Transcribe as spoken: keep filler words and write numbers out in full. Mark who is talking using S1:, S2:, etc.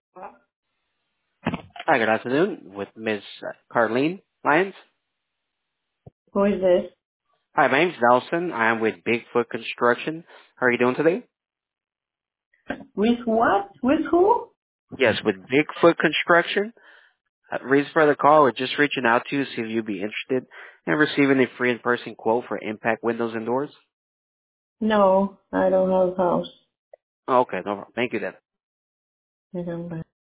S1: Hi, good afternoon with Miss Carlene Lyons.
S2: Who is this?
S1: Hi, my name's Nelson. I am with Bigfoot Construction. How are you doing today?
S2: With what? With who?
S1: Yes, with Bigfoot Construction. Uh, reason for the call, we're just reaching out to you to see if you'd be interested in receiving a free in-person quote for impact windows and doors.
S2: No, I don't have a house.
S1: Oh, okay, no problem. Thank you then.
S2: I don't